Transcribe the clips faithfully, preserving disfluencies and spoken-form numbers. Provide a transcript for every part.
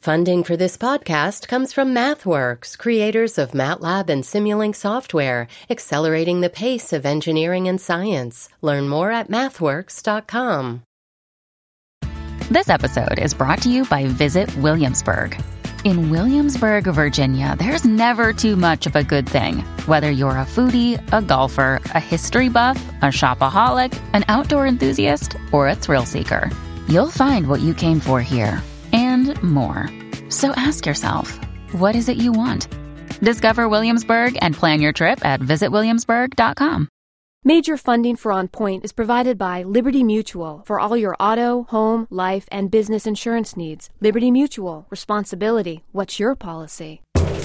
Funding for this podcast comes from MathWorks, creators of MATLAB and Simulink software, accelerating the pace of engineering and science. Learn more at mathworks dot com. This episode is brought to you by Visit Williamsburg. In Williamsburg, Virginia, there's never too much of a good thing. Whether you're a foodie, a golfer, a history buff, a shopaholic, an outdoor enthusiast, or a thrill seeker, you'll find what you came for here and more. So ask yourself, what is it you want? Discover Williamsburg and plan your trip at visit williamsburg dot com. Major funding for On Point is provided by Liberty Mutual for all your auto, home, life, and business insurance needs. Liberty Mutual. Responsibility. What's your policy?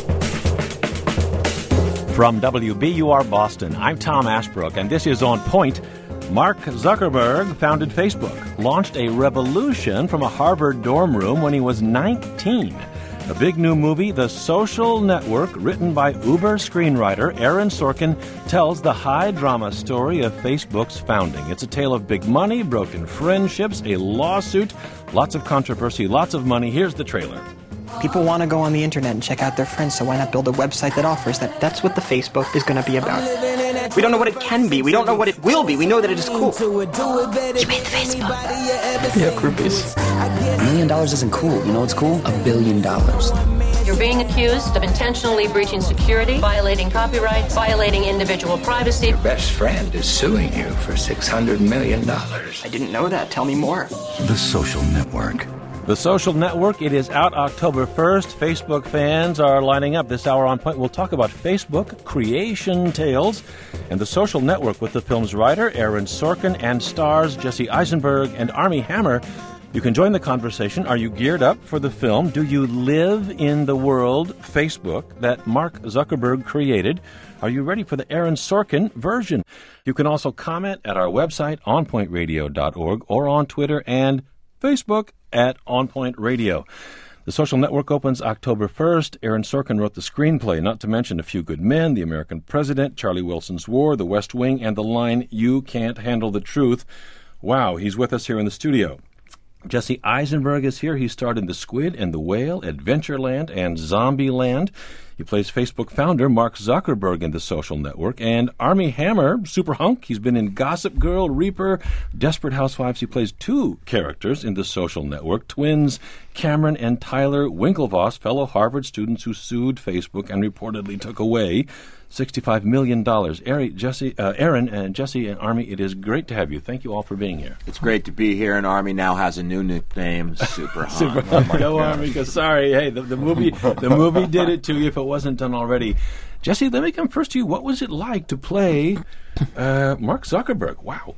From W B U R Boston, I'm Tom Ashbrook, and this is On Point. Mark Zuckerberg founded Facebook, launched a revolution from a Harvard dorm room when he was nineteen. A big new movie, The Social Network, written by Uber screenwriter Aaron Sorkin, tells the high-drama story of Facebook's founding. It's a tale of big money, broken friendships, a lawsuit, lots of controversy, lots of money. Here's the trailer. People want to go on the internet and check out their friends, so why not build a website that offers that? That's what the Facebook is going to be about. We don't know what it can be. We don't know what it will be. We know that it is cool. You made Facebook. Yeah, groupies. A million dollars isn't cool. You know what's cool? A billion dollars. You're being accused of intentionally breaching security, violating copyright, violating individual privacy. Your best friend is suing you for six hundred million dollars. I didn't know that. Tell me more. The Social Network. The Social Network, it is out October first. Facebook fans are lining up. This hour on Point, we'll talk about Facebook, creation tales, and The Social Network with the film's writer, Aaron Sorkin, and stars Jesse Eisenberg and Armie Hammer. You can join the conversation. Are you geared up for the film? Do you live in the world, Facebook, that Mark Zuckerberg created? Are you ready for the Aaron Sorkin version? You can also comment at our website, on point radio dot org, or on Twitter and Facebook at On Point Radio. The Social Network opens October first. Aaron Sorkin wrote the screenplay, not to mention A Few Good Men, The American President, Charlie Wilson's War, The West Wing, and the line, You Can't Handle the Truth. Wow, he's with us here in the studio. Jesse Eisenberg is here. He starred in The Squid and the Whale, Adventureland, and Zombieland. He plays Facebook founder Mark Zuckerberg in The Social Network. And Armie Hammer, super hunk. He's been in Gossip Girl, Reaper, Desperate Housewives. He plays two characters in The Social Network, twins Cameron and Tyler Winklevoss, fellow Harvard students who sued Facebook and reportedly took away sixty-five million dollars. Aaron, Jesse, uh, Aaron and Jesse and Armie, it is great to have you. Thank you all for being here. It's great to be here, and Armie now has a new nickname, Super Hunk. Super Hunk. Oh Go Armie, because sorry, hey, the, the movie the movie did it to you if it wasn't done already. Jesse, let me come first to you. What was it like to play uh, Mark Zuckerberg? Wow.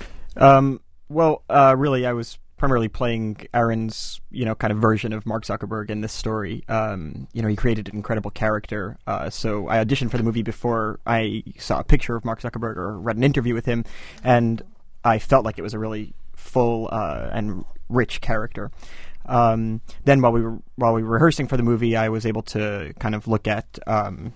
Um, well, uh, really, I was primarily playing Aaron's, you know, kind of version of Mark Zuckerberg in this story. Um, you know, he created an incredible character. Uh, so I auditioned for the movie before I saw a picture of Mark Zuckerberg or read an interview with him, and I felt like it was a really full uh, and rich character. Um, then while we were while we were rehearsing for the movie, I was able to kind of look at um,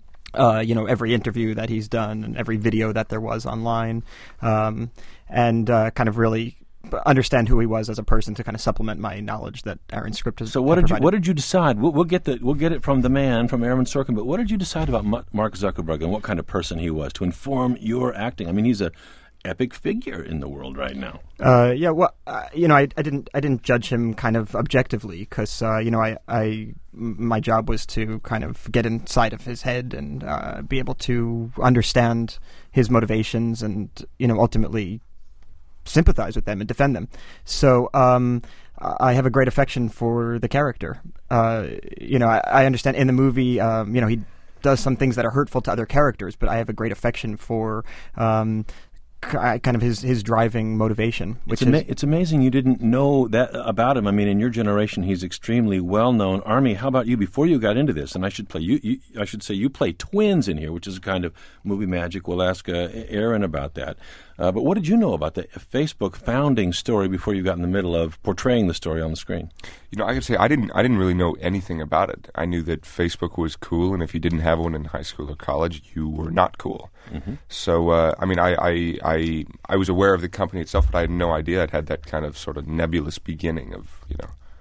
uh, you know, every interview that he's done and every video that there was online, um, and uh, kind of really understand who he was as a person to kind of supplement my knowledge that Aaron's script has. So what did provided. you what did you decide? We'll, we'll get the we'll get it from the man, from Aaron Sorkin. But what did you decide about Mark Zuckerberg and what kind of person he was to inform your acting? I mean, he's a epic figure in the world right now. Uh, yeah, well, uh, you know, I, I didn't I didn't judge him kind of objectively because uh, you know I I my job was to kind of get inside of his head and uh, be able to understand his motivations and, you know, ultimately sympathize with them and defend them. So um, I have a great affection for the character. Uh, you know, I, I understand in the movie, um, you know, he does some things that are hurtful to other characters, but I have a great affection for um, kind of his, his driving motivation. Which it's, ama- is, it's amazing you didn't know that about him. I mean, in your generation, he's extremely well known. Armie, how about you? Before you got into this, and I should play you, you I should say you play twins in here, which is a kind of movie magic. We'll ask uh, Aaron about that. Uh, but what did you know about the Facebook founding story before you got in the middle of portraying the story on the screen? You know, I gotta say, I didn't. I didn't really know anything about it. I knew that Facebook was cool, and if you didn't have one in high school or college, you were not cool. Mm-hmm. So, uh, I mean, I, I, I, I was aware of the company itself, but I had no idea it had that kind of sort of nebulous beginning of, you know,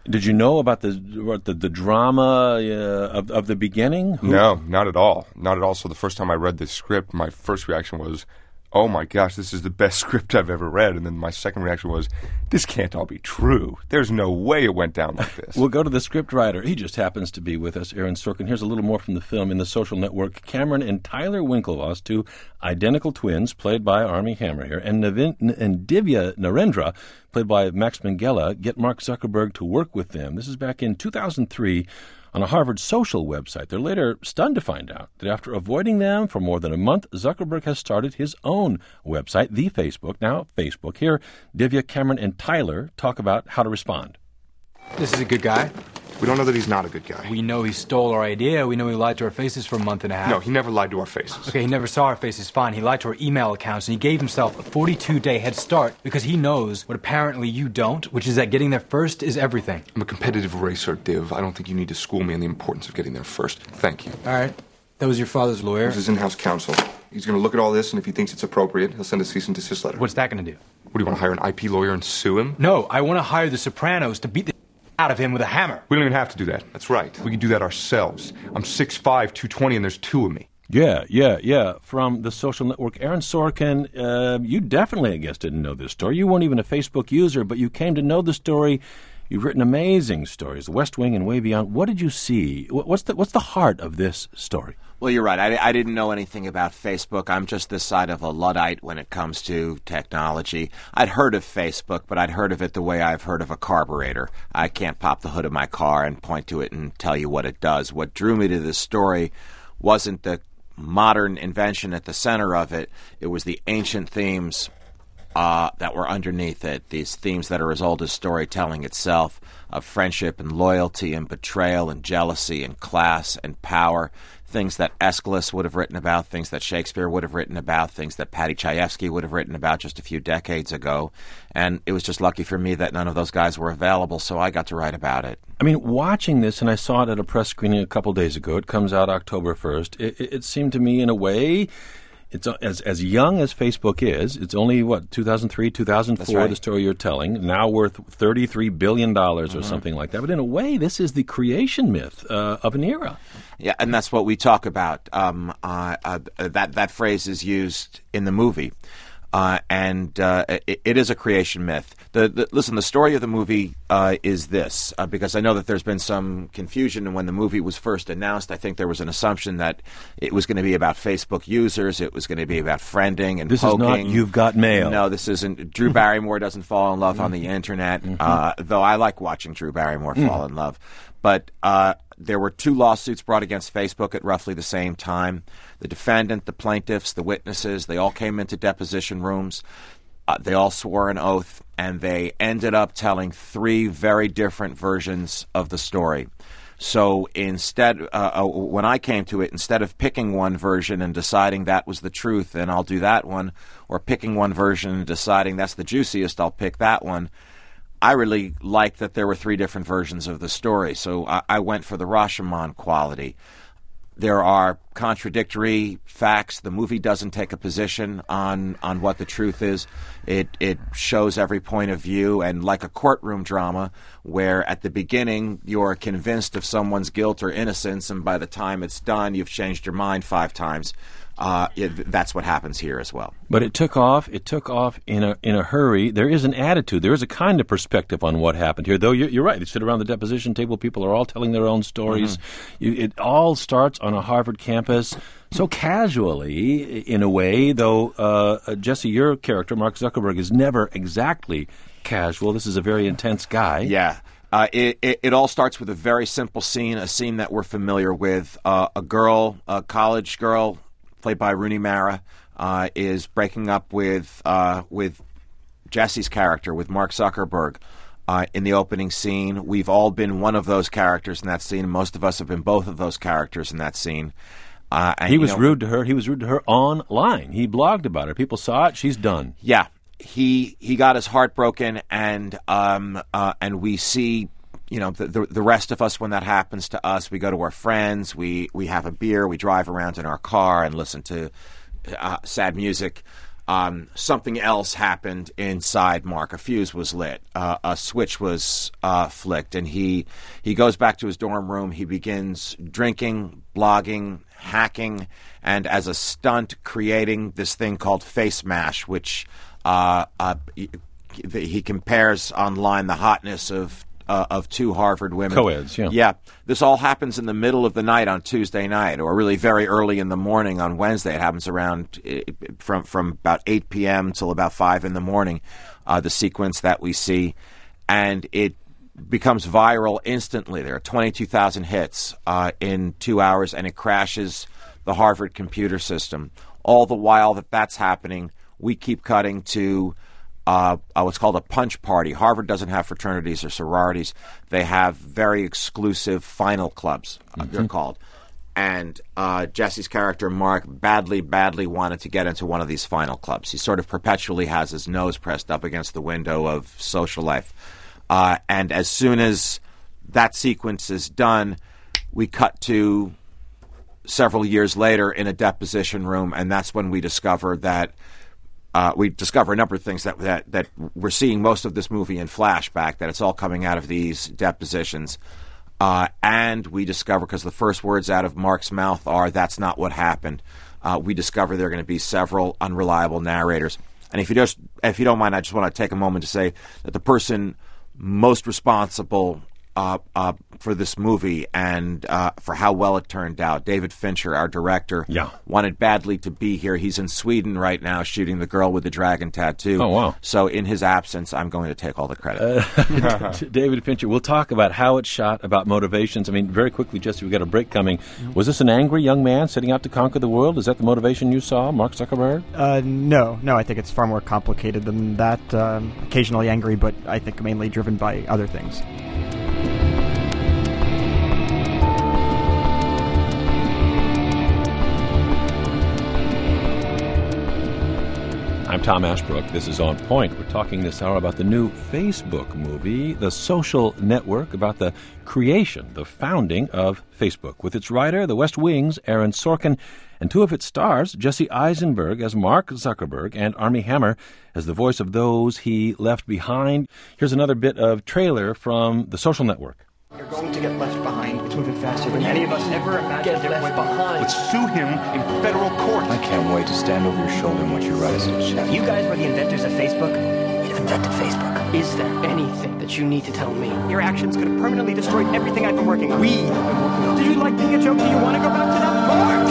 Did you know about the what, the, the drama uh, of, of the beginning? Who? No, not at all. Not at all. So the first time I read this script, my first reaction was, oh my gosh, this is the best script I've ever read. And then my second reaction was, this can't all be true. There's no way it went down like this. We'll go to the script writer. He just happens to be with us, Aaron Sorkin. Here's a little more from the film. In The Social Network, Cameron and Tyler Winklevoss, two identical twins, played by Armie Hammer here, and, Navin, and Divya Narendra, played by Max Minghella, get Mark Zuckerberg to work with them. This is back in two thousand three on a Harvard social website. They're later stunned to find out that after avoiding them for more than a month, Zuckerberg has started his own website, The Facebook, now Facebook. Here, Divya, Cameron, and Tyler talk about how to respond. This is a good guy. We don't know that he's not a good guy. We know he stole our idea. We know he lied to our faces for a month and a half. No, he never lied to our faces. Okay, he never saw our faces, fine. He lied to our email accounts, and he gave himself a forty-two day head start because he knows what apparently you don't, which is that getting there first is everything. I'm a competitive racer, Div. I don't think you need to school me on the importance of getting there first. Thank you. All right. That was your father's lawyer? This is in-house counsel. He's going to look at all this, and if he thinks it's appropriate, he'll send a cease and desist letter. What's that going to do? What, do you want to hire an I P lawyer and sue him? No, I want to hire the Sopranos to beat the out of him with a hammer. We don't even have to do that. That's right. We can do that ourselves. I'm six five, two twenty, and there's two of me. Yeah, yeah, yeah. From The Social Network, Aaron Sorkin, uh, you definitely, I guess, didn't know this story. You weren't even a Facebook user, but you came to know the story. You've written amazing stories, The West Wing and Way Beyond. What did you see? What's the, what's the heart of this story? Well, you're right. I, I didn't know anything about Facebook. I'm just this side of a Luddite when it comes to technology. I'd heard of Facebook, but I'd heard of it the way I've heard of a carburetor. I can't pop the hood of my car and point to it and tell you what it does. What drew me to this story wasn't the modern invention at the center of it. It was the ancient themes uh, that were underneath it, these themes that are as old as storytelling itself, of friendship and loyalty and betrayal and jealousy and class and power, things that Aeschylus would have written about, things that Shakespeare would have written about, things that Paddy Chayefsky would have written about just a few decades ago. And it was just lucky for me that none of those guys were available, so I got to write about it. I mean, watching this, and I saw it at a press screening a couple days ago, it comes out October first, it, it, it seemed to me in a way... It's as as young as Facebook is. It's only, what, two thousand three, two thousand four, right. The story you're telling, now worth thirty-three billion dollars mm-hmm. or something like that. But in a way, this is the creation myth uh, of an era. Yeah, and that's what we talk about. Um, uh, uh, that, that phrase is used in the movie. Uh, and uh, it, it is a creation myth. The, the, listen, the story of the movie uh, is this, uh, because I know that there's been some confusion when the movie was first announced. I think there was an assumption that it was going to be about Facebook users, it was going to be about friending and this poking. This is not You've Got Mail. No, this isn't. Drew Barrymore doesn't fall in love on the internet, mm-hmm. uh, though I like watching Drew Barrymore mm. fall in love. But uh, there were two lawsuits brought against Facebook at roughly the same time. The defendant, the plaintiffs, the witnesses, they all came into deposition rooms. Uh, they all swore an oath, and they ended up telling three very different versions of the story. So instead, uh, uh, when I came to it, instead of picking one version and deciding that was the truth, and I'll do that one, or picking one version and deciding that's the juiciest, I'll pick that one, I really liked that there were three different versions of the story, so I, I went for the Rashomon quality. There are contradictory facts. The movie doesn't take a position on, on what the truth is. It it shows every point of view, and like a courtroom drama, where at the beginning you're convinced of someone's guilt or innocence, and by the time it's done, you've changed your mind five times. Uh, it, that's what happens here as well. But it took off. It took off in a in a hurry. There is an attitude. There is a kind of perspective on what happened here. Though you're, you're right. They sit around the deposition table. People are all telling their own stories. Mm-hmm. You, it all starts on a Harvard campus, so casually, in a way. Though uh, Jesse, your character, Mark Zuckerberg, is never exactly casual. This is a very intense guy. Yeah. Uh, it, it, it all starts with a very simple scene, a scene that we're familiar with. Uh, a girl, a college girl, played by Rooney Mara, uh, is breaking up with uh, with Jesse's character, with Mark Zuckerberg, uh, in the opening scene. We've all been one of those characters in that scene. Most of us have been both of those characters in that scene. Uh, and, he was you know, rude to her. He was rude to her online. He blogged about her. People saw it. She's done. Yeah, he he got his heart broken, and um uh, and we see. You know, the, the the rest of us, when that happens to us, we go to our friends, we, we have a beer, we drive around in our car and listen to uh, sad music. Uh, um, something else happened inside Mark. A fuse was lit. Uh, a switch was uh, flicked, and he he goes back to his dorm room. He begins drinking, blogging, hacking, and as a stunt, creating this thing called Face Mash, which uh, uh, he, he compares online the hotness of Uh, of two Harvard women. Co-eds, yeah. Yeah. This all happens in the middle of the night on Tuesday night, or really very early in the morning on Wednesday. It happens around uh, from from about eight p.m. till about five in the morning, uh, the sequence that we see. And it becomes viral instantly. There are twenty-two thousand hits uh, in two hours, and it crashes the Harvard computer system. All the while that that's happening, we keep cutting to Uh, uh, what's called a punch party. Harvard doesn't have fraternities or sororities. They have very exclusive final clubs, uh, Mm-hmm. they're called. And uh, Jesse's character, Mark, badly, badly wanted to get into one of these final clubs. He sort of perpetually has his nose pressed up against the window of social life. Uh, and as soon as that sequence is done, we cut to several years later in a deposition room, and that's when we discover that Uh, we discover a number of things that, that that we're seeing most of this movie in flashback, that it's all coming out of these depositions. Uh, and we discover, because the first words out of Mark's mouth are, "That's not what happened." Uh, we discover there are going to be several unreliable narrators. And if you just, if you don't mind, I just want to take a moment to say that the person most responsible Uh, uh, for this movie and uh, for how well it turned out, David Fincher, our director, yeah. wanted badly to be here. He's in Sweden right now shooting The Girl with the Dragon Tattoo. Oh, wow. So in his absence, I'm going to take all the credit. Uh, David Fincher, we'll talk about how it's shot, about motivations. I mean, very quickly, Jesse, we've got a break coming. Was this an angry young man setting out to conquer the world? Is that the motivation you saw, Mark Zuckerberg? Uh, no, no, I think it's far more complicated than that. Um, occasionally angry, but I think mainly driven by other things. I'm Tom Ashbrook. This is On Point. We're talking this hour about the new Facebook movie, The Social Network, about the creation, the founding of Facebook, with its writer, The West Wing's Aaron Sorkin, and two of its stars, Jesse Eisenberg as Mark Zuckerberg and Armie Hammer as the voice of those he left behind. Here's another bit of trailer from The Social Network. You're going to get left behind. It's moving faster than any of us ever imagined. Get left behind. Let's sue him in federal court. I can't wait to stand over your shoulder and watch you rise to the chef. You guys were the inventors of Facebook. You invented Facebook. Is there anything that you need to tell me? Your actions could have permanently destroyed everything I've been working on. We have been working on. Did you like being a joke? Do you want to go back to that part?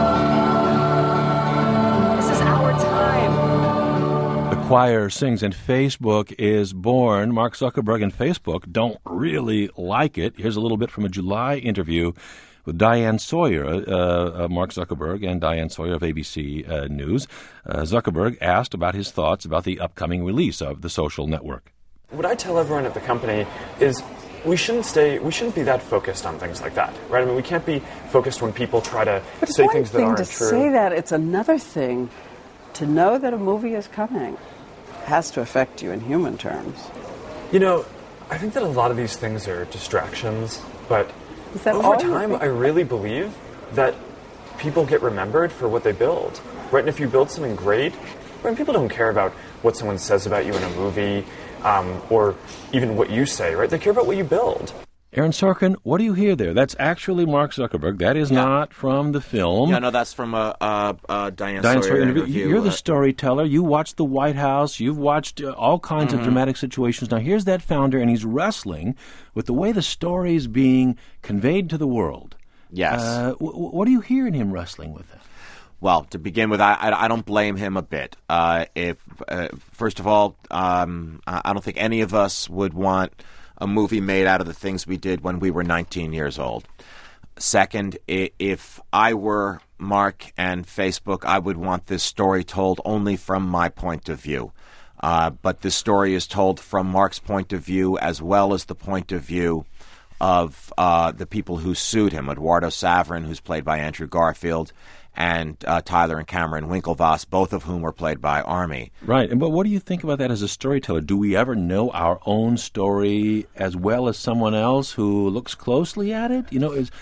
This is our time. The choir sings and Facebook is born. Mark Zuckerberg and Facebook don't really like it. Here's a little bit from a July interview with Diane Sawyer, uh, uh, Mark Zuckerberg and Diane Sawyer of A B C uh, News. Uh, Zuckerberg asked about his thoughts about the upcoming release of The Social Network. What I tell everyone at the company is we shouldn't stay, we shouldn't be that focused on things like that, right? I mean, we can't be focused when people try to but say things that aren't to true. Say that, it's another thing to know that a movie is coming. It has to affect you in human terms. You know, I think that a lot of these things are distractions, but Is that over all time, I really believe that people get remembered for what they build, right? And if you build something great, right, people don't care about what someone says about you in a movie, um, or even what you say, right? They care about what you build. Aaron Sorkin, what do you hear there? That's actually Mark Zuckerberg. That is Yeah. not from the film. Yeah, no, that's from a, a, a Diane, Diane Sawyer Sawyer interview. interview. You're the storyteller. You watched the White House. You've watched uh, all kinds Mhm. of dramatic situations. Now, here's that founder, and he's wrestling with the way the story is being conveyed to the world. Yes. Uh, w- w- what are you hearing him wrestling with? That? Well, to begin with, I, I, I don't blame him a bit. Uh, if uh, first of all, um, I I don't think any of us would want a movie made out of the things we did when we were nineteen years old. Second, i- if I were Mark and Facebook, I would want this story told only from my point of view. Uh, but this story is told from Mark's point of view as well as the point of view of uh, the people who sued him, Eduardo Saverin, who's played by Andrew Garfield, and uh, Tyler and Cameron Winklevoss, both of whom were played by Armie. Right. And but what do you think about that as a storyteller? Do we ever know our own story as well as someone else who looks closely at it? You know, is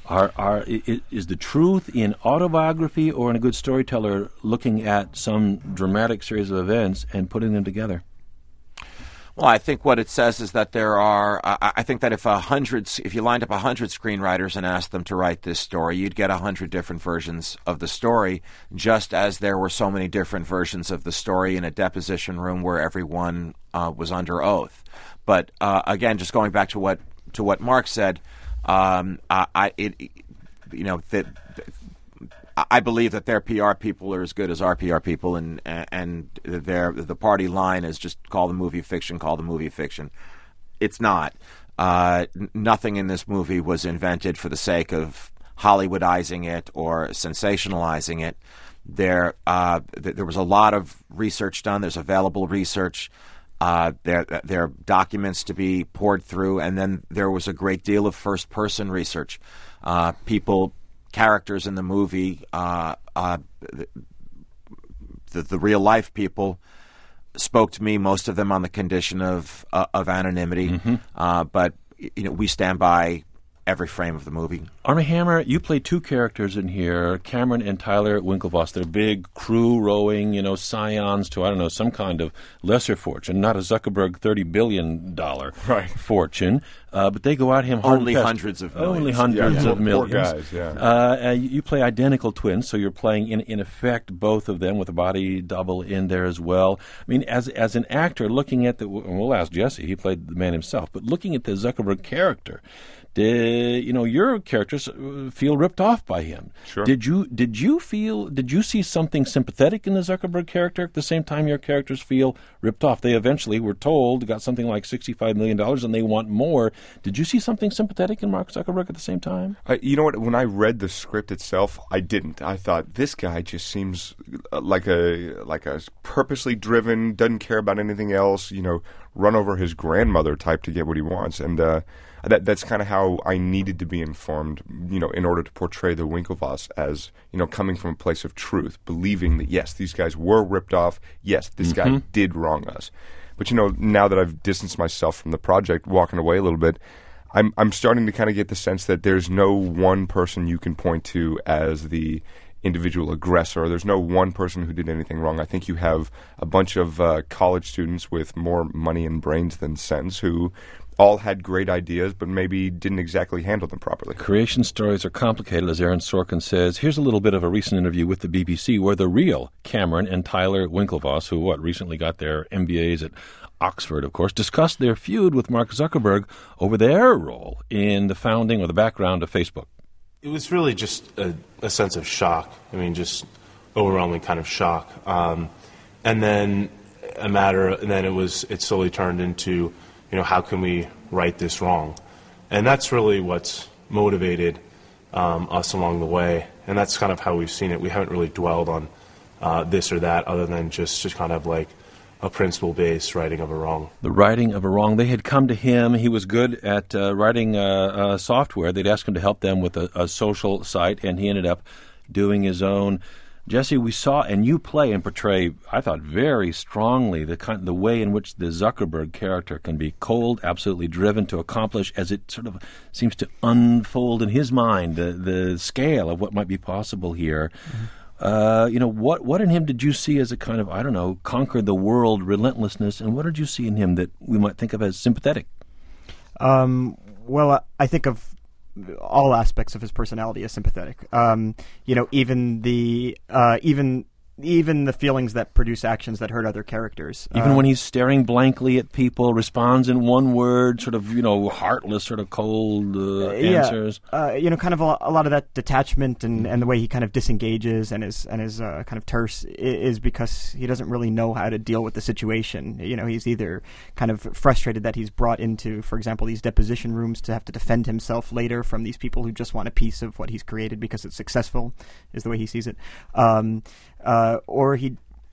Are, are, is, is the truth in autobiography or in a good storyteller looking at some dramatic series of events and putting them together? Well, I think what it says is that there are. I, I think that if a hundred, if you lined up a hundred screenwriters and asked them to write this story, you'd get a hundred different versions of the story. Just as there were so many different versions of the story in a deposition room where everyone uh, was under oath. But uh, again, just going back to what to what Mark said. Um, I, I it, you know, that I believe that their P R people are as good as our P R people, and and their the party line is just call the movie fiction, call the movie fiction. It's not. Uh, nothing in this movie was invented for the sake of Hollywoodizing it or sensationalizing it. There, uh, th- there was a lot of research done. There's available research. Uh, there, there are documents to be poured through, and then there was a great deal of first-person research. Uh, people, characters in the movie, uh, uh, the, the real-life people spoke to me, most of them on the condition of uh, of anonymity. Mm-hmm. Uh, but you know, we stand by every frame of the movie. Armie Hammer, you play two characters in here, Cameron and Tyler Winklevoss. They're big crew rowing, you know, scions to, I don't know, some kind of lesser fortune, not a Zuckerberg thirty billion dollars right. fortune. Uh, but they go out him hard Only pressed. hundreds of millions. Only hundreds yeah, of poor, millions. Poor guys, yeah. Uh, uh, you play identical twins, so you're playing, in in effect, both of them with a body double in there as well. I mean, as as an actor, looking at the, and we'll ask Jesse, he played the man himself, but looking at the Zuckerberg character, did, you know, your characters feel ripped off by him. Sure. Did you did you feel did you see something sympathetic in the Zuckerberg character at the same time your characters feel ripped off? They eventually were told got something like sixty-five million dollars and they want more. Did you see something sympathetic in Mark Zuckerberg at the same time? I, you know what? When I read the script itself, I didn't. I thought this guy just seems like a like a purposely driven, doesn't care about anything else. You know, run over his grandmother type to get what he wants, and uh, that that's kind of how I needed to be informed. You know, in order to portray the Winklevoss as, you know, coming from a place of truth, believing that yes, these guys were ripped off. Yes, this Mm-hmm. guy did wrong us. But you know, now that I've distanced myself from the project, walking away a little bit, I'm I'm starting to kind of get the sense that there's no one person you can point to as the individual aggressor. There's no one person who did anything wrong. I think you have a bunch of uh, college students with more money and brains than sense who all had great ideas, but maybe didn't exactly handle them properly. Creation stories are complicated, as Aaron Sorkin says. Here's a little bit of a recent interview with the B B C where the real Cameron and Tyler Winklevoss, who, what, recently got their M B As at Oxford, of course, discussed their feud with Mark Zuckerberg over their role in the founding or the background of Facebook. It was really just a, a sense of shock. I mean, just overwhelming kind of shock. Um, and then a matter, and then it was, it slowly turned into, you know, how can we right this wrong? And that's really what's motivated um, us along the way. And that's kind of how we've seen it. We haven't really dwelled on uh, this or that other than just, just kind of like a principle-based righting of a wrong. The righting of a wrong. They had come to him. He was good at uh, writing uh, uh, software. They'd asked him to help them with a, a social site, and he ended up doing his own. Jesse, we saw, and you play and portray, I thought, very strongly the kind, the way in which the Zuckerberg character can be cold, absolutely driven to accomplish, as it sort of seems to unfold in his mind, the, the scale of what might be possible here. Mm-hmm. Uh, you know, what what in him did you see as a kind of, I don't know, conquer the world relentlessness, and what did you see in him that we might think of as sympathetic? Um, well, I think of all aspects of his personality as sympathetic. Um, you know, even the uh, even even the feelings that produce actions that hurt other characters. Even uh, when he's staring blankly at people, responds in one word, sort of, you know, heartless, sort of cold uh, yeah, answers. Uh, you know, kind of a, a lot of that detachment and, and the way he kind of disengages and is and is uh, kind of terse is because he doesn't really know how to deal with the situation. You know, he's either kind of frustrated that he's brought into, for example, these deposition rooms to have to defend himself later from these people who just want a piece of what he's created because it's successful, is the way he sees it. Um, uh, or he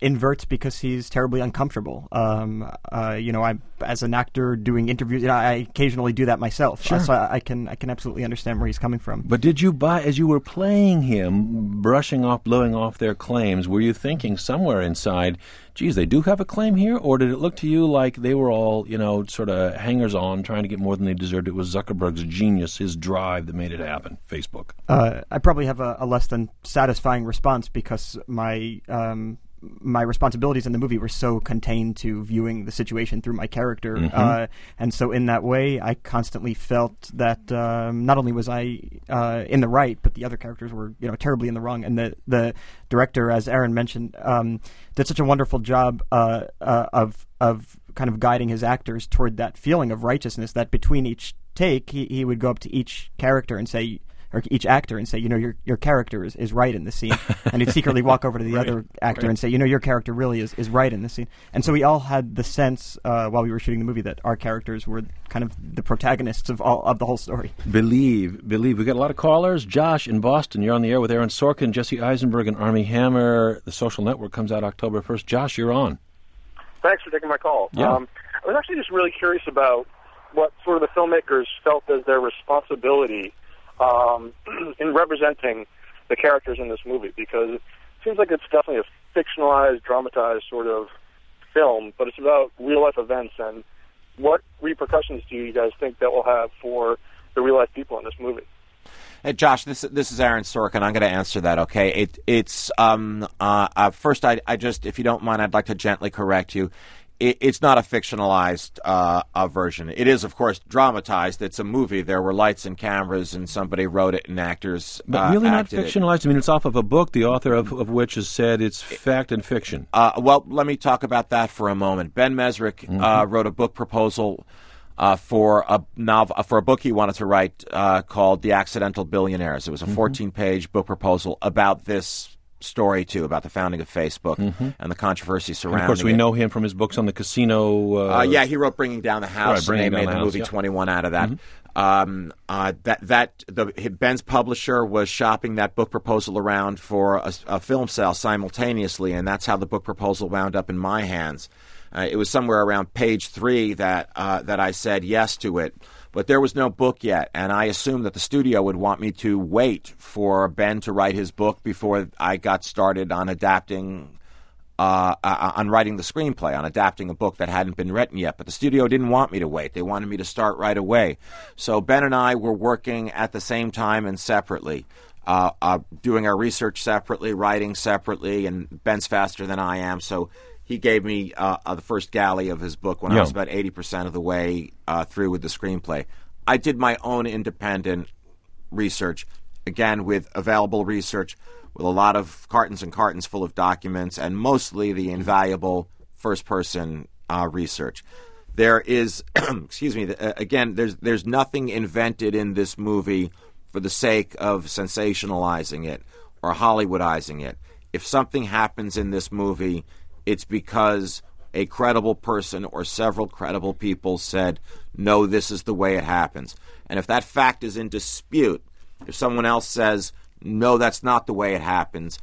inverts because he's terribly uncomfortable. Um, uh, you know, I as an actor doing interviews, you know, I occasionally do that myself. Sure. Uh, so I, I can I can absolutely understand where he's coming from. But did you buy, as you were playing him, brushing off, blowing off their claims, were you thinking somewhere inside, geez, they do have a claim here? Or did it look to you like they were all, you know, sort of hangers-on, trying to get more than they deserved? It was Zuckerberg's genius, his drive that made it happen, Facebook. Uh, I probably have a, a less than satisfying response because my um, my responsibilities in the movie were so contained to viewing the situation through my character. Mm-hmm. Uh, and so in that way, I constantly felt that um, not only was I uh, in the right, but the other characters were, you know, terribly in the wrong. And the, the director, as Aaron mentioned, um, did such a wonderful job uh, uh, of of kind of guiding his actors toward that feeling of righteousness, that between each take, he, he would go up to each character and say, or each actor and say, you know, your your character is, is right in this scene. And he'd secretly walk over to the right, other actor right. and say, you know, your character really is, is right in this scene. And so we all had the sense uh, while we were shooting the movie that our characters were kind of the protagonists of all of the whole story. Believe, believe. We got a lot of callers. Josh in Boston, you're on the air with Aaron Sorkin, Jesse Eisenberg, and Armie Hammer. The Social Network comes out October first. Josh, you're on. Thanks for taking my call. Yeah. Um, I was actually just really curious about what sort of the filmmakers felt as their responsibility um, in representing the characters in this movie, because it seems like it's definitely a fictionalized, dramatized sort of film, but it's about real-life events, and what repercussions do you guys think that will have for the real-life people in this movie? Hey, Josh, this this is Aaron Sorkin. I'm going to answer that, okay? It, it's, um, uh, uh, first, I, I just, if you don't mind, I'd like to gently correct you. It, it's not a fictionalized uh, uh, version. It is, of course, dramatized. It's a movie. There were lights and cameras, and somebody wrote it, and actors But uh, really not acted it. fictionalized. I mean, it's off of a book, the author of, of which has said it's fact and fiction. Uh, well, let me talk about that for a moment. Ben Mesrick Mm-hmm. uh, wrote a book proposal uh, for a novel for a book he wanted to write uh, called The Accidental Billionaires. It was a fourteen-page book proposal about this story too, about the founding of Facebook Mm-hmm. and the controversy And surrounding of course, we it. know him from his books on the casino. Uh, Uh, yeah, he wrote Bringing Down the Right, House, and Bringing they Down made the the House, movie yeah. twenty-one out of that. Mm-hmm. Um, uh, that that the Ben's publisher was shopping that book proposal around for a, a film sale simultaneously, and that's how the book proposal wound up in my hands. Uh, it was somewhere around page three that uh, that I said yes to it, but there was no book yet, and I assumed that the studio would want me to wait for Ben to write his book before I got started on adapting. Uh, uh, on writing the screenplay, on adapting a book that hadn't been written yet. But the studio didn't want me to wait. They wanted me to start right away. So Ben and I were working at the same time and separately, uh, uh, doing our research separately, writing separately, and Ben's faster than I am, so he gave me uh, uh, the first galley of his book when Yeah. I was about eighty percent of the way uh, through with the screenplay. I did my own independent research, again, with available research, with a lot of cartons and cartons full of documents, and mostly the invaluable first-person uh, research. There is, excuse me, uh, again, there's there's nothing invented in this movie for the sake of sensationalizing it or Hollywoodizing it. If something happens in this movie, it's because a credible person or several credible people said, no, this is the way it happens. And if that fact is in dispute, if someone else says, no, that's not the way it happens,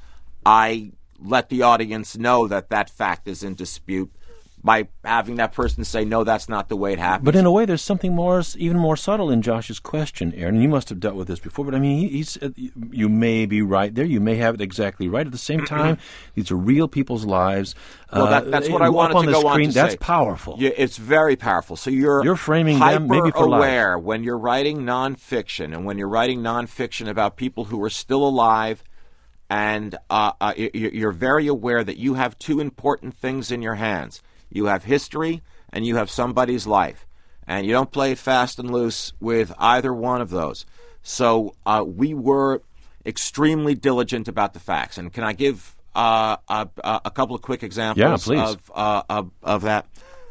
I let the audience know that that fact is in dispute by having that person say, no, that's not the way it happens. But in a way, there's something more, even more subtle in Josh's question, Aaron. And you must have dealt with this before, but I mean, he, he's uh, you may be right there. You may have it exactly right. At the same time, these are real people's lives. Well, that, that's what I wanted on to the go screen, on to that's say. powerful. Yeah, it's very powerful. So you're You're framing hyper them maybe for life. aware when you're writing nonfiction, and when you're writing nonfiction about people who are still alive, and uh, uh, y- you're very aware that you have two important things in your hands. You have history, and you have somebody's life. And you don't play it fast and loose with either one of those. So uh, we were extremely diligent about the facts. And can I give uh, a, a couple of quick examples Yeah, please. of, uh, of of that?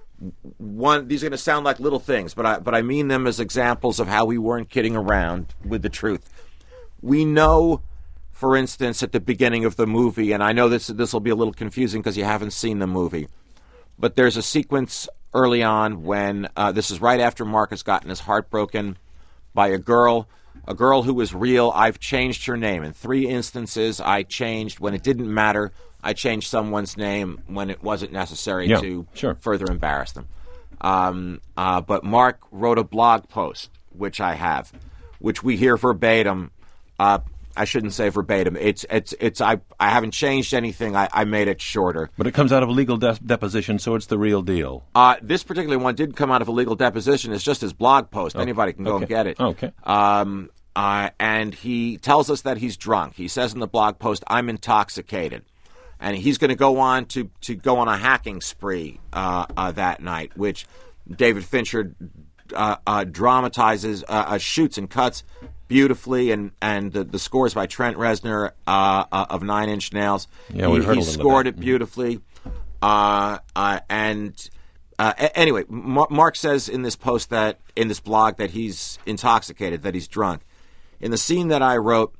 One, these are going to sound like little things, but I but I mean them as examples of how we weren't kidding around with the truth. We know, for instance, at the beginning of the movie, and I know this this will be a little confusing because you haven't seen the movie, but there's a sequence early on when uh, this is right after Mark has gotten his heart broken by a girl A girl who was real, I've changed her name. In three instances, I changed when it didn't matter. I changed someone's name when it wasn't necessary yeah, to sure. further embarrass them. Um, uh, but Mark wrote a blog post, which I have, which we hear verbatim. Uh, I shouldn't say verbatim. It's it's it's. I I haven't changed anything. I, I made it shorter. But it comes out of a legal de- deposition, so it's the real deal. Uh, this particular one did come out of a legal deposition. It's just his blog post. Okay. Anybody can go okay. and get it. Okay. Um. Uh. And he tells us that he's drunk. He says in the blog post, "I'm intoxicated," and he's going to go on to to go on a hacking spree uh, uh, that night, which David Fincher uh, uh, dramatizes, uh, uh, shoots and cuts beautifully, and and the, the scores by Trent Reznor uh, uh, of Nine Inch Nails. Yeah, we he, heard he a little scored of that. it beautifully. Uh, uh, and uh, a- anyway, Mar- Mark says in this post that in this blog that he's intoxicated, that he's drunk. In the scene that I wrote,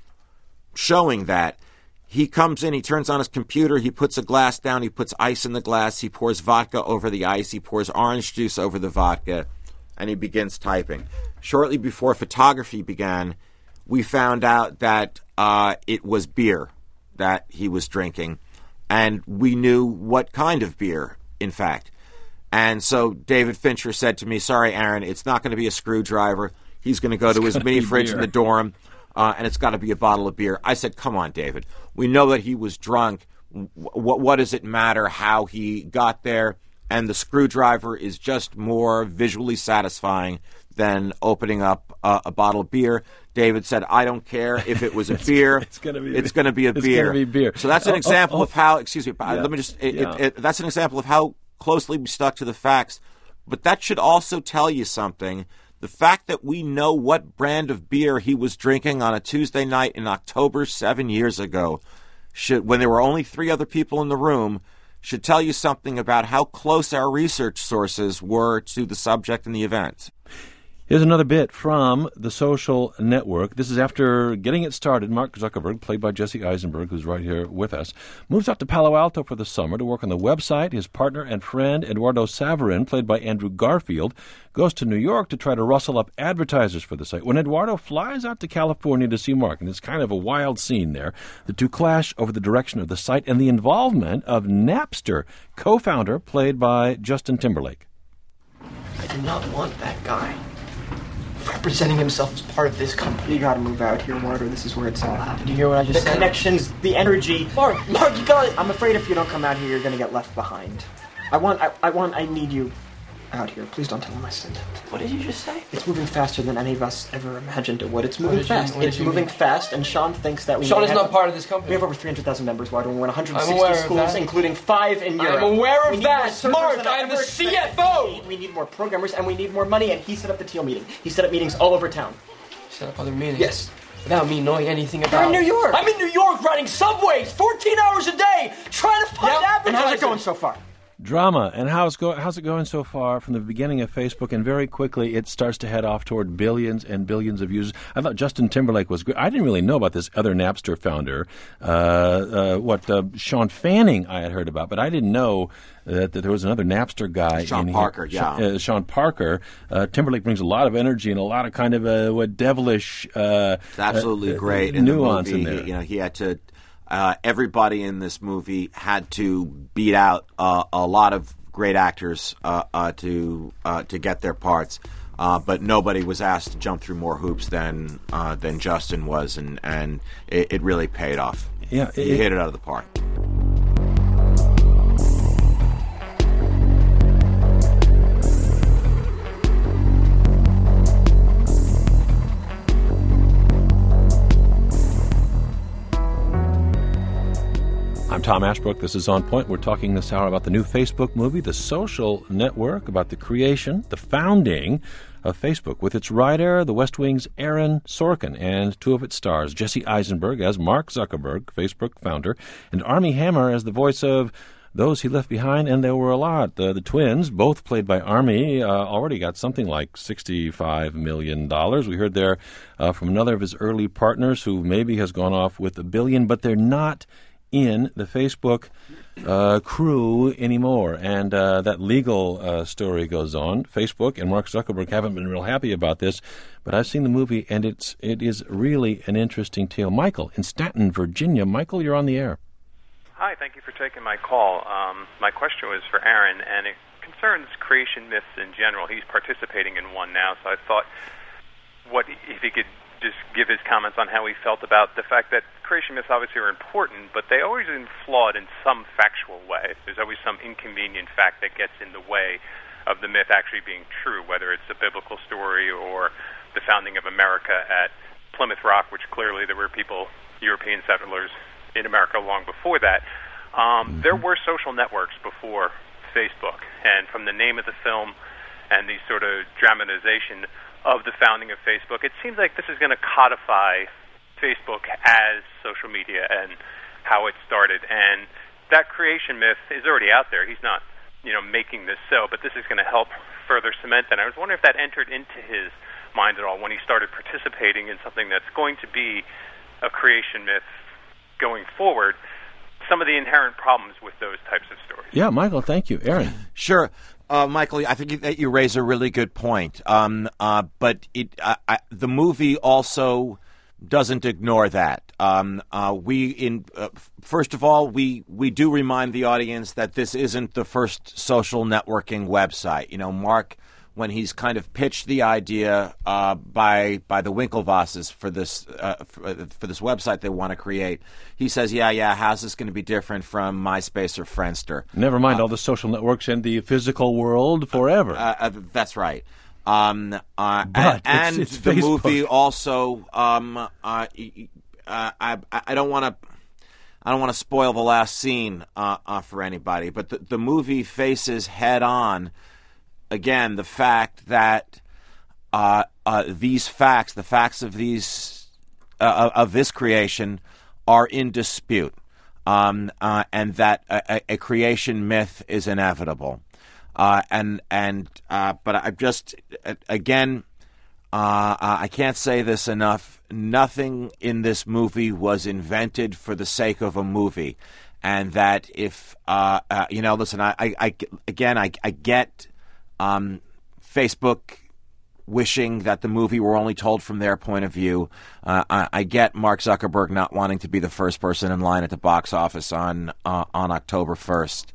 showing that, he comes in, he turns on his computer, he puts a glass down, he puts ice in the glass, he pours vodka over the ice, he pours orange juice over the vodka, and he begins typing. Shortly before photography began, we found out that uh, it was beer that he was drinking, and we knew what kind of beer, in fact. And so David Fincher said to me, "Sorry, Aaron, it's not going to be a screwdriver. He's going to go It's to his gonna mini be fridge beer." in the dorm, uh, and it's got to be a bottle of beer." I said, "Come on, David. We know that he was drunk. W- what does it matter how he got there? And the screwdriver is just more visually satisfying than opening up uh, a bottle of beer." David said, "I don't care if it was a It's- beer. it's gonna be- it's going to be a it's beer." gonna be beer. So that's an Oh, oh, example oh. of how. Excuse me. Yeah. Let me just. It, Yeah. it, it, that's an example of how closely we stuck to the facts. But that should also tell you something. The fact that we know what brand of beer he was drinking on a Tuesday night in October seven years ago, should, when there were only three other people in the room, should tell you something about how close our research sources were to the subject and the event. Here's another bit from The Social Network. This is after getting it started. Mark Zuckerberg, played by Jesse Eisenberg, who's right here with us, moves out to Palo Alto for the summer to work on the website. His partner and friend, Eduardo Saverin, played by Andrew Garfield, goes to New York to try to rustle up advertisers for the site. When Eduardo flies out to California to see Mark, and it's kind of a wild scene there, the two clash over the direction of the site and the involvement of Napster co-founder, played by Justin Timberlake. I do not want that guy representing himself as part of this company. You gotta move out here, Martyr. This is where it's all happening. Did you hear what I just the said? The connections, the energy. Mark, Mark, you got it. I'm afraid if you don't come out here, you're gonna get left behind. I want, I, I want, I need you out here. Please don't tell him I said that. What did you just say? It's moving faster than any of us ever imagined it would. It's What moving did you- fast. what did It's you moving mean? fast, and Sean thinks that we Sean may is have- not part of this company. We have over three hundred thousand members, Martyr. We're in one hundred sixty I'm aware of schools, that. including five in Europe. I'm aware of We need that. more servers Mark, than I I'm the ever C expected. F O. We need, we need more programmers, and we need more money, and he set up the Teal meeting. He set up meetings all over town. Set up other meetings. Yes. Without me knowing anything You're about in New York. I'm in New York riding subways fourteen hours a day trying to find Yep. advertisers. And how's it going so far? Drama. And how's, go- how's it going so far from the beginning of Facebook? And very quickly, it starts to head off toward billions and billions of users. I thought Justin Timberlake was good. I didn't really know about this other Napster founder, uh, uh, what uh, Sean Fanning I had heard about, but I didn't know that, that there was another Napster guy. Sean in Parker, here. yeah. Sean, uh, Sean Parker. Uh, Timberlake brings a lot of energy and a lot of kind of uh, what devilish uh, It's absolutely uh, great. uh, in nuance the movie. in there. He, you know, he had to. Uh, everybody in this movie had to beat out uh, a lot of great actors uh, uh, to uh, to get their parts, uh, but nobody was asked to jump through more hoops than uh, than Justin was, and and it, it really paid off. Yeah, he it- hit it out of the park. I'm Tom Ashbrook. This is On Point. We're talking this hour about the new Facebook movie, The Social Network, about the creation, the founding of Facebook, with its writer, The West Wing's Aaron Sorkin, and two of its stars, Jesse Eisenberg as Mark Zuckerberg, Facebook founder, and Armie Hammer as the voice of those he left behind, and there were a lot. The, the twins, both played by Armie, uh, already got something like sixty-five million dollars. We heard there uh, from another of his early partners who maybe has gone off with a billion, but they're not in the Facebook uh, crew anymore. And uh, that legal uh, story goes on. Facebook and Mark Zuckerberg haven't been real happy about this, but I've seen the movie, and it's it is really an interesting tale. Michael in Staunton, Virginia. Michael, you're on the air. Hi, thank you for taking my call. Um, my question was for Aaron, and it concerns creation myths in general. He's participating in one now, so I thought what if he could just give his comments on how he felt about the fact that creation myths obviously are important, but they always are flawed in some factual way. There's always some inconvenient fact that gets in the way of the myth actually being true, whether it's a biblical story or the founding of America at Plymouth Rock, which clearly there were people, European settlers, in America long before that. Um, there were social networks before Facebook, and from the name of the film and the sort of dramatization of the founding of Facebook, it seems like this is going to codify Facebook as social media and how it started. And that creation myth is already out there. He's not, you know, making this so, but this is going to help further cement that. I was wondering if that entered into his mind at all when he started participating in something that's going to be a creation myth going forward, some of the inherent problems with those types of stories. Yeah, Michael, thank you. Aaron. Sure. Uh, Michael, I think that you raise a really good point. Um, uh, but it, uh, I, the movie also doesn't ignore that. Um, uh, we, in uh, first of all, we, we do remind the audience that this isn't the first social networking website. You know, Mark, when he's kind of pitched the idea uh, by by the Winklevosses for this uh, for, for this website they want to create, he says, "Yeah, yeah, how's this going to be different from MySpace or Friendster?" Never mind uh, all the social networks and the physical world forever. Uh, uh, that's right. Um, uh, but and it's, it's the Facebook. movie also, um, uh, uh, I I don't want to. I don't want to spoil the last scene uh, uh, for anybody, but the, the movie faces head on. Again, the fact that uh, uh, these facts, the facts of these uh, of this creation, are in dispute, um, uh, and that a, a creation myth is inevitable. Uh, and and uh, but I just again, uh, I can't say this enough. Nothing in this movie was invented for the sake of a movie, and that if uh, uh, you know, listen, I, I, I again, I, I get. Um, Facebook wishing that the movie were only told from their point of view. Uh, I, I get Mark Zuckerberg not wanting to be the first person in line at the box office on uh, on October first,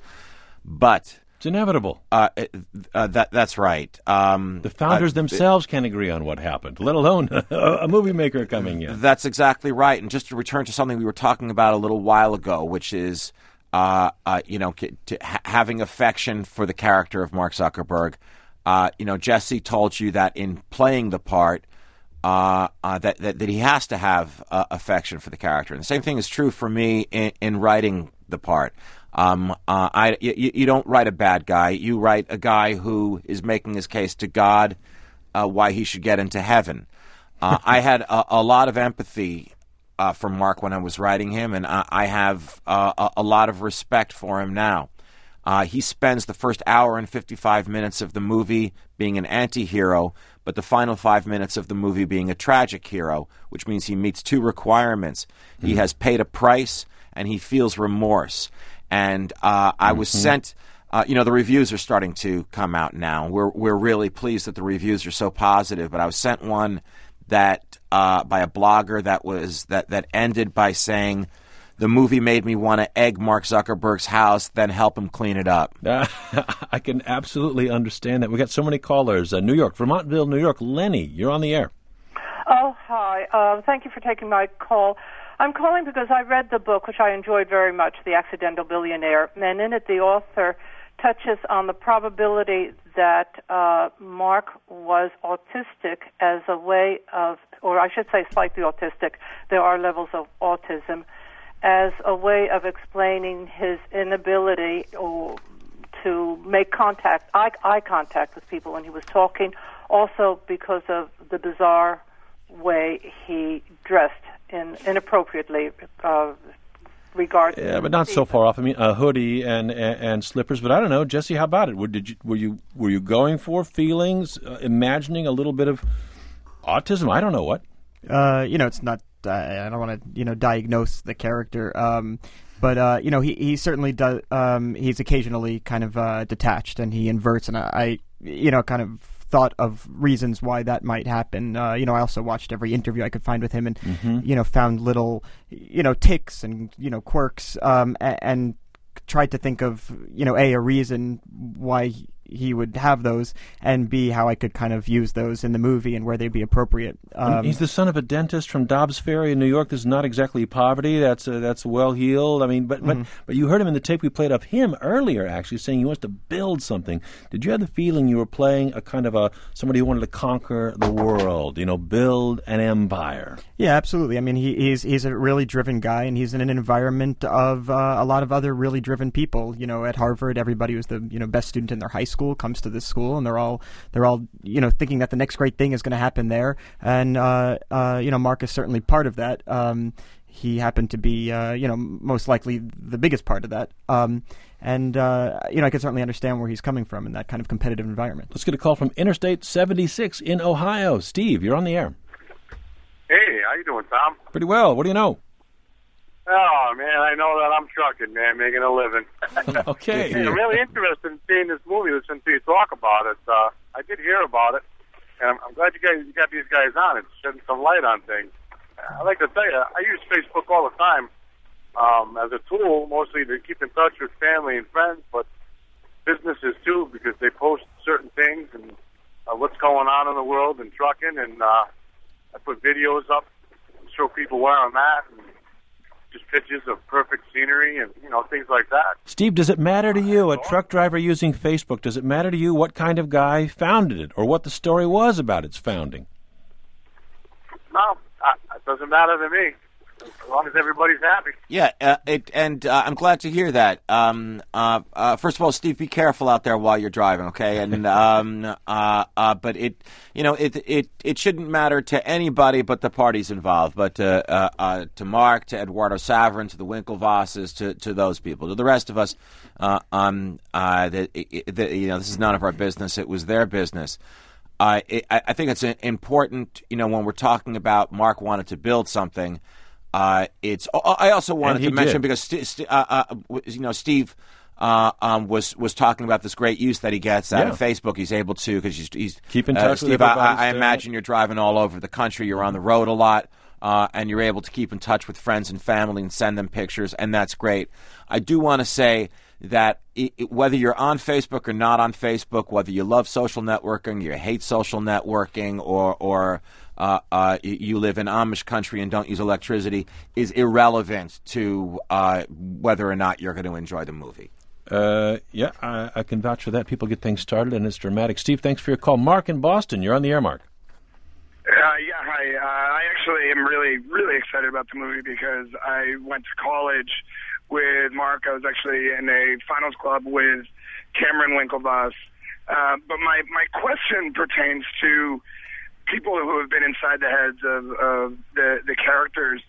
but it's inevitable. Uh, uh, that that's right. Um, the founders uh, themselves can't agree on what happened, let alone a movie maker coming in. That's exactly right. And just to return to something we were talking about a little while ago, which is. Uh, uh, you know, to ha- having affection for the character of Mark Zuckerberg. Uh, you know, Jesse told you that in playing the part, uh, uh, that, that that he has to have uh, affection for the character. And the same thing is true for me in, in writing the part. Um, uh, I you, you don't write a bad guy. You write a guy who is making his case to God uh, why he should get into heaven. Uh, I had a, a lot of empathy. Uh, from Mark when I was writing him, and I, I have uh, a, a lot of respect for him now. Uh, he spends the first hour and fifty-five minutes of the movie being an anti-hero, but the final five minutes of the movie being a tragic hero, which means he meets two requirements. Mm-hmm. He has paid a price, and he feels remorse. And uh, I was mm-hmm. sent... Uh, you know, the reviews are starting to come out now. We're we're really pleased that the reviews are so positive, but I was sent one that uh, by a blogger that was that, that ended by saying the movie made me want to egg Mark Zuckerberg's house, then help him clean it up. Uh, I can absolutely understand that. We got so many callers. Uh, New York, Vermontville, New York. Lenny, you're on the air. Oh, hi. Uh, thank you for taking my call. I'm calling because I read the book, which I enjoyed very much, The Accidental Billionaire, and in it the author touches on the probability that uh, Mark was autistic as a way of, or I should say slightly autistic, there are levels of autism, as a way of explaining his inability or to make contact, eye, eye contact with people when he was talking, also because of the bizarre way he dressed in inappropriately uh, regard. Yeah, but not so far off. I mean, a hoodie and, and and slippers. But I don't know, Jesse. How about it? Were, did you were you were you going for feelings, uh, imagining a little bit of autism? I don't know what. Uh, you know, it's not. Uh, I don't want to you know diagnose the character. Um, but uh, you know, he he certainly does. Um, he's occasionally kind of uh, detached, and he inverts, and I, I, you know, kind of thought of reasons why that might happen. Uh, you know, I also watched every interview I could find with him, and mm-hmm. you know, found little, you know, ticks and you know quirks, um, and, and tried to think of you know a a reason why he, he would have those, and B, how I could kind of use those in the movie and where they'd be appropriate. Um, he's the son of a dentist from Dobbs Ferry in New York. This is not exactly poverty. That's uh, that's well heeled. I mean, but mm-hmm. but but you heard him in the tape we played of him earlier, actually saying he wants to build something. Did you have the feeling you were playing a kind of a somebody who wanted to conquer the world? You know, build an empire. Yeah, absolutely. I mean, he, he's he's a really driven guy, and he's in an environment of uh, a lot of other really driven people. You know, at Harvard, everybody who's the you know best student in their high school comes to this school, and they're all they're all you know thinking that the next great thing is going to happen there. And uh, uh, you know, Mark is certainly part of that. Um, he happened to be uh, you know most likely the biggest part of that. Um, and uh, you know, I can certainly understand where he's coming from in that kind of competitive environment. Let's get a call from Interstate seventy-six in Ohio. Steve, you're on the air. Hey, how you doing, Tom? Pretty well. What do you know? Oh, man, I know that I'm trucking, man, making a living. Okay. I'm really interested in seeing this movie, listening to you talk about it. Uh, I did hear about it, and I'm, I'm glad you guys you got these guys on. It's shedding some light on things. I'd like to tell you, I use Facebook all the time um, as a tool, mostly to keep in touch with family and friends, but businesses, too, because they post certain things and uh, what's going on in the world and trucking, and uh, I put videos up, show people where I'm at, and just pictures of perfect scenery and, you know, things like that. Steve, does it matter to you, a truck driver using Facebook, does it matter to you what kind of guy founded it or what the story was about its founding? No, uh, it doesn't matter to me. As long as everybody's happy. Yeah, uh, it, and uh, I'm glad to hear that. Um, uh, uh, first of all, Steve, be careful out there while you're driving, okay? And um, uh, uh, but it, you know, it it it shouldn't matter to anybody but the parties involved. But uh, uh, uh, to Mark, to Eduardo Saverin, to the Winklevosses, to to those people, to the rest of us, uh, um, uh, that you know, this is none of our business. It was their business. Uh, it, I think it's important, you know, when we're talking about Mark wanted to build something. Uh, it's. I also wanted to mention did. because st- st- uh, uh, you know Steve uh, um, was was talking about this great use that he gets out yeah. of Facebook. He's able to because he's, he's keep in uh, touch Steve, with I, everybody. I imagine you're driving all over the country. You're on the road a lot, uh, and you're able to keep in touch with friends and family and send them pictures, and that's great. I do want to say that it, it, whether you're on Facebook or not on Facebook, whether you love social networking, you hate social networking, or or Uh, uh, you live in Amish country and don't use electricity, is irrelevant to uh, whether or not you're going to enjoy the movie. Uh, yeah, I, I can vouch for that. People get things started, and it's dramatic. Steve, thanks for your call. Mark in Boston, you're on the air, Mark. Uh, yeah, hi. Uh, I actually am really, really excited about the movie because I went to college with Mark. I was actually in a finals club with Cameron Winklevoss. Uh, but my, my question pertains to people who have been inside the heads of, of the, the characters.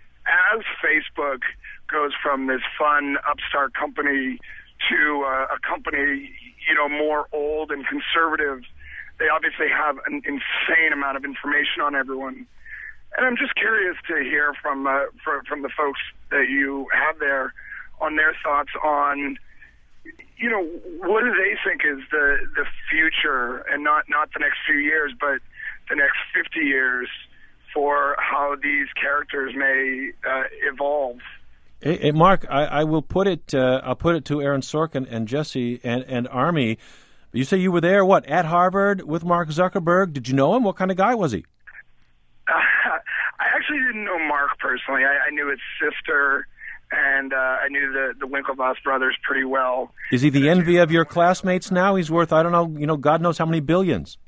As Facebook goes from this fun upstart company to uh, a company, you know, more old and conservative, they obviously have an insane amount of information on everyone. And I'm just curious to hear from uh, from, from the folks that you have there on their thoughts on, you know, what do they think is the, the future, and not, not the next few years, but the next fifty years for how these characters may uh, evolve. Hey, hey Mark, I, I will put it. Uh, I'll put it to Aaron Sorkin and Jesse and, and Army. You say you were there, what, at Harvard with Mark Zuckerberg? Did you know him? What kind of guy was he? Uh, I actually didn't know Mark personally. I, I knew his sister, and uh, I knew the the Winklevoss brothers pretty well. Is he the envy of your classmates now? He's worth, I don't know, you know, God knows how many billions.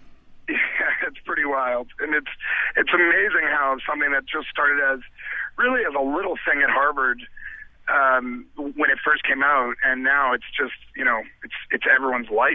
It's pretty wild, and it's it's amazing how something that just started as really as a little thing at Harvard um, when it first came out, and now it's just, you know, it's it's everyone's life.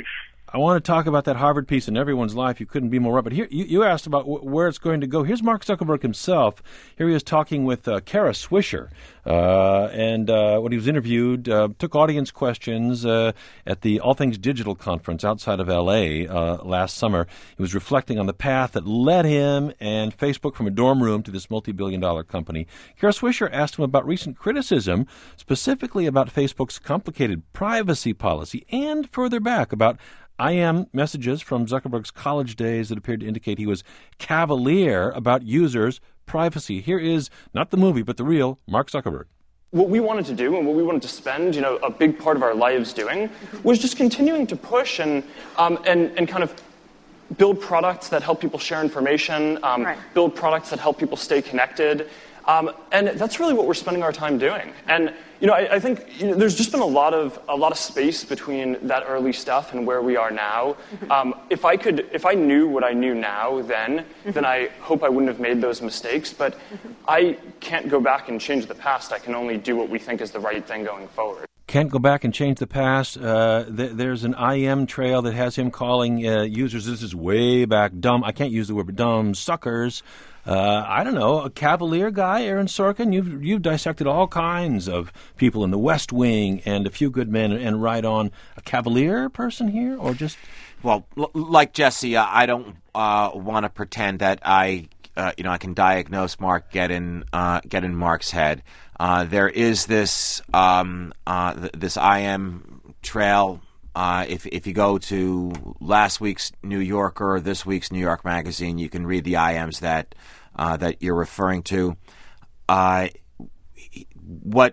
I want to talk about that Harvard piece in Everyone's Life. You couldn't be more right. But here, you, you asked about w- where it's going to go. Here's Mark Zuckerberg himself. Here he is talking with uh, Kara Swisher. Uh, and uh, when he was interviewed, uh, took audience questions uh, at the All Things Digital conference outside of L A uh, last summer. He was reflecting on the path that led him and Facebook from a dorm room to this multi-billion dollar company. Kara Swisher asked him about recent criticism, specifically about Facebook's complicated privacy policy, and further back about I M messages from Zuckerberg's college days that appeared to indicate he was cavalier about users' privacy. Here is, not the movie, but the real Mark Zuckerberg. What we wanted to do and what we wanted to spend, you know, a big part of our lives doing was just continuing to push and um, and, and kind of build products that help people share information, um, right. build products that help people stay connected. Um, and that's really what we're spending our time doing. And you know, I, I think you know, there's just been a lot of a lot of space between that early stuff and where we are now. Um, if I could, if I knew what I knew now then, then I hope I wouldn't have made those mistakes. But I can't go back and change the past. I can only do what we think is the right thing going forward. Can't go back and change the past. Uh, th- there's an I M trail that has him calling uh, users, this is way back, dumb. I can't use the word, but dumb suckers. Uh, I don't know, a cavalier guy, Aaron Sorkin. You've you've dissected all kinds of people in the West Wing and A Few Good Men and right on. A cavalier person here, or just well, l- like Jesse, uh, I don't uh, want to pretend that I, uh, you know, I can diagnose Mark, get in, uh, get in Mark's head. Uh, there is this um, uh, th- this I M trail. Uh, if if you go to last week's New Yorker or this week's New York Magazine, you can read the I Ms that uh, that you're referring to. Uh, what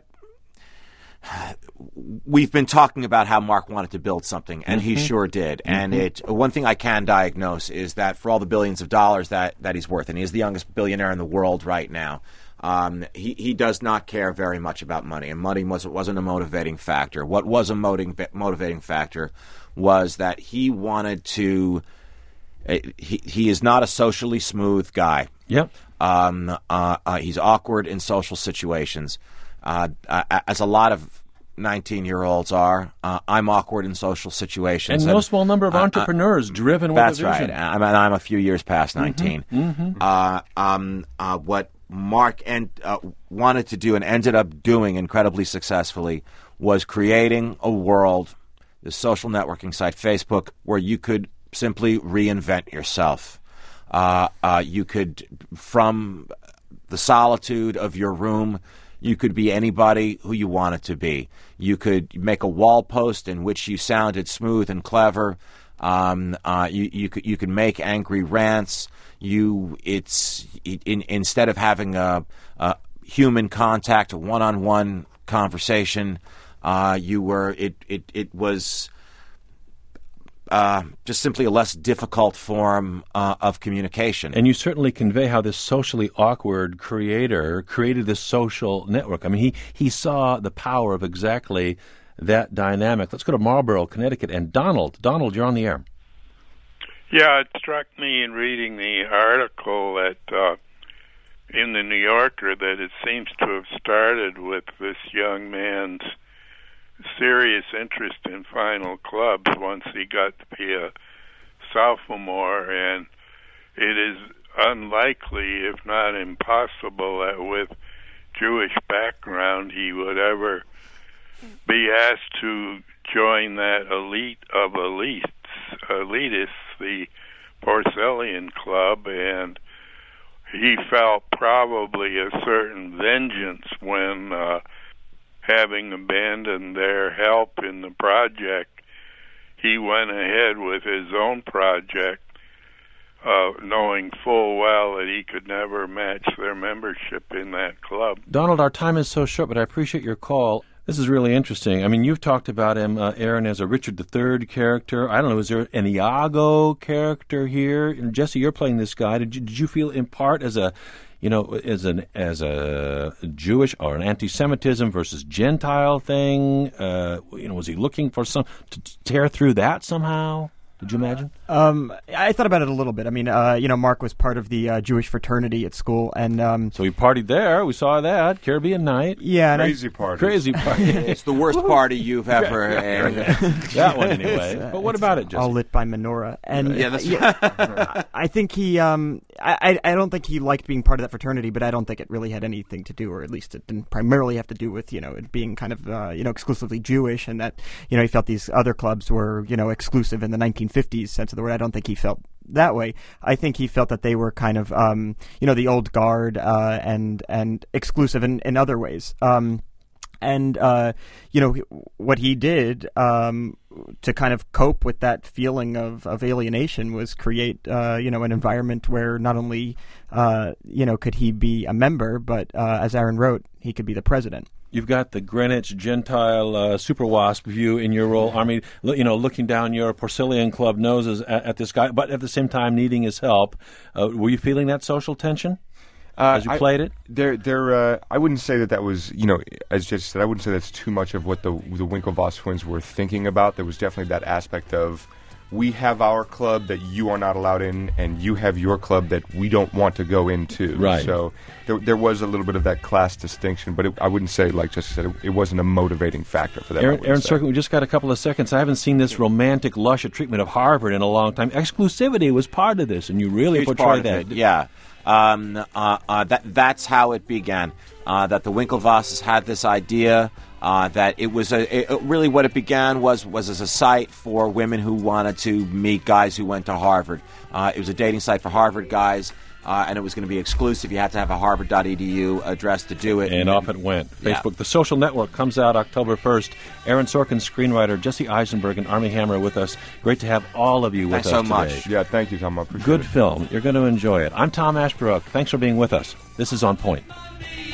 we've been talking about how Mark wanted to build something, and mm-hmm. he sure did. Mm-hmm. And it one thing I can diagnose is that for all the billions of dollars that, that he's worth, and he's the youngest billionaire in the world right now. Um, he, he does not care very much about money, and money was, wasn't a motivating factor. What was a motivating, motivating factor was that he wanted to uh, – he, he is not a socially smooth guy. Yep. Um, uh, uh, he's awkward in social situations, uh, uh, as a lot of nineteen-year-olds are. Uh, I'm awkward in social situations. And, and no small number of uh, entrepreneurs uh, driven with a vision. That's right. I'm, I'm a few years past nineteen. Mm-hmm. Mm-hmm. Uh, um, uh, what – Mark and, uh, wanted to do and ended up doing incredibly successfully was creating a world, the social networking site Facebook, where you could simply reinvent yourself. Uh, uh, you could, from the solitude of your room, you could be anybody who you wanted to be. You could make a wall post in which you sounded smooth and clever. Um, uh, you, you could you could make angry rants. You it's it, in, instead of having a, a human contact, a one-on-one conversation, uh, you were it it it was uh, just simply a less difficult form uh, of communication. And you certainly convey how this socially awkward creator created this social network. I mean, he he saw the power of exactly that dynamic. Let's go to Marlborough, Connecticut, and Donald. Donald, you're on the air. Yeah, it struck me in reading the article that uh, in the New Yorker that it seems to have started with this young man's serious interest in final clubs once he got to be a sophomore, and it is unlikely, if not impossible, that with Jewish background he would ever be asked to join that elite of elites, elitists, the Porcellian Club, and he felt probably a certain vengeance when, uh, having abandoned their help in the project, he went ahead with his own project, uh, knowing full well that he could never match their membership in that club. Donald, our time is so short, but I appreciate your call. This is really interesting. I mean, you've talked about him, uh, Aaron, as a Richard the Third character. I don't know, is there an Iago character here? And Jesse, you're playing this guy. Did you, did you feel in part as a, you know, as an as a Jewish or an anti-Semitism versus Gentile thing? Uh, you know, was he looking for some to tear through that somehow? Did you imagine? Um, I thought about it a little bit. I mean, uh, you know, Mark was part of the uh, Jewish fraternity at school, and um, so we partied there. We saw that Caribbean night. Yeah, crazy party. Crazy party. It's the worst party you've ever had. That one anyway. Uh, but what about it, Jesse? All lit by menorah, and yeah, that's yeah, I think he. Um, I, I don't think he liked being part of that fraternity, but I don't think it really had anything to do, or at least it didn't primarily have to do with you know it being kind of uh, you know exclusively Jewish, and that you know he felt these other clubs were you know exclusive in the nineteen fifties sense of the word. I don't think he felt that way. I think he felt that they were kind of, um, you know, the old guard uh, and and exclusive in, in other ways. Um, and uh, you know what he did um, to kind of cope with that feeling of, of alienation was create, uh, you know, an environment where not only, uh, you know, could he be a member, but uh, as Aaron wrote, he could be the president. You've got the Greenwich Gentile uh, super wasp view in your role, Army, you know, looking down your Porcellian Club noses at, at this guy, but at the same time needing his help. Uh, were you feeling that social tension uh, as you I, played it? There, there. Uh, I wouldn't say that that was, you know, as Jesse said, I wouldn't say that's too much of what the the Winklevoss twins were thinking about. There was definitely that aspect of, we have our club that you are not allowed in, and you have your club that we don't want to go into. Right. So there, there was a little bit of that class distinction, but it, I wouldn't say, like Jesse said, it, it wasn't a motivating factor for them. Aaron, Aaron Sorkin, we just got a couple of seconds. I haven't seen this romantic, luscious treatment of Harvard in a long time. Exclusivity was part of this, and you really Huge portrayed part of that. It, yeah. Um, uh, uh, that that's how it began. Uh, that the Winklevosses had this idea. Uh, that it was a it, really what it began was was as a site for women who wanted to meet guys who went to Harvard. Uh, it was a dating site for Harvard guys, uh, and it was going to be exclusive. You had to have a harvard dot e d u address to do it. And, and off it went. Yeah. Facebook. The Social Network comes out October first. Aaron Sorkin, screenwriter, Jesse Eisenberg, and Armie Hammer with us. Great to have all of you with Thanks us so today. much. Yeah, thank you, Tom. I appreciate Good it. film. You're going to enjoy it. I'm Tom Ashbrook. Thanks for being with us. This is On Point.